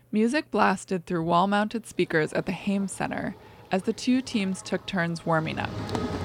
Music blasted through wall-mounted speakers at the Hames Center as the two teams took turns warming up.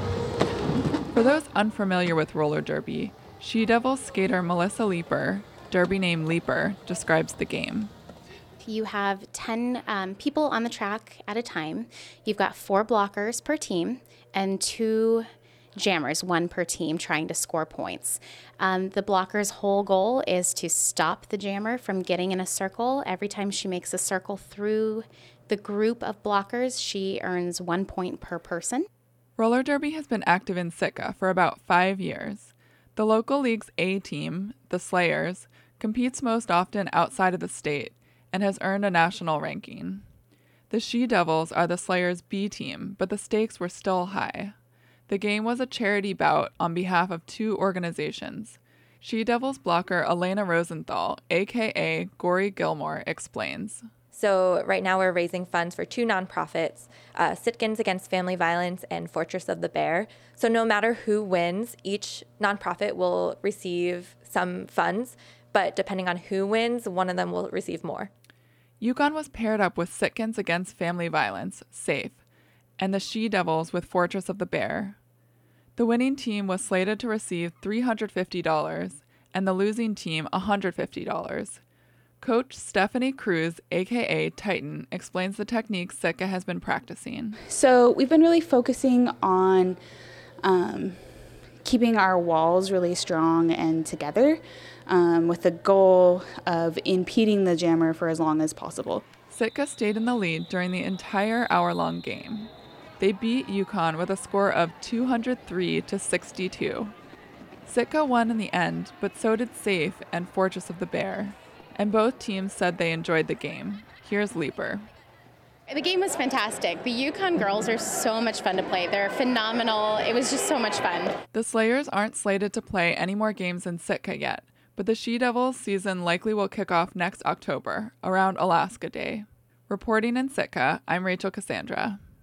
For those unfamiliar with roller derby, She Devils skater Melissa Leeper, derby name Leeper, describes the game. You have 10 people on the track at a time. You've got 4 blockers per team and 2 jammers, 1 per team, trying to score points. The blocker's whole goal is to stop the jammer from getting in a circle. Every time she makes a circle through the group of blockers, she earns 1 point per person. Roller derby has been active in Sitka for about 5 years. The local league's A team, the Slayers, competes most often outside of the state and has earned a national ranking. The She Devils are the Slayers' B team, but the stakes were still high. The game was a charity bout on behalf of 2 organizations. She Devils blocker Elena Rosenthal, aka Gory Gilmore, explains. So right now we're raising funds for 2 nonprofits, Sitkans Against Family Violence and Fortress of the Bear. So no matter who wins, each nonprofit will receive some funds, but depending on who wins, one of them will receive more. Yukon was paired up with Sitkans Against Family Violence, SAFE, and the She Devils with Fortress of the Bear. The winning team was slated to receive $350 and the losing team $150. Coach Stephanie Cruz, aka Titan, explains the techniques Sitka has been practicing. So we've been really focusing on keeping our walls really strong and together with the goal of impeding the jammer for as long as possible. Sitka stayed in the lead during the entire hour-long game. They beat Yukon with a score of 203-62. Sitka won in the end, but so did SAFE and Fortress of the Bear. And both teams said they enjoyed the game. Here's Leeper. The game was fantastic. The Yukon girls are so much fun to play. They're phenomenal. It was just so much fun. The Slayers aren't slated to play any more games in Sitka yet, but the She Devils season likely will kick off next October, around Alaska Day. Reporting in Sitka, I'm Rachel Cassandra.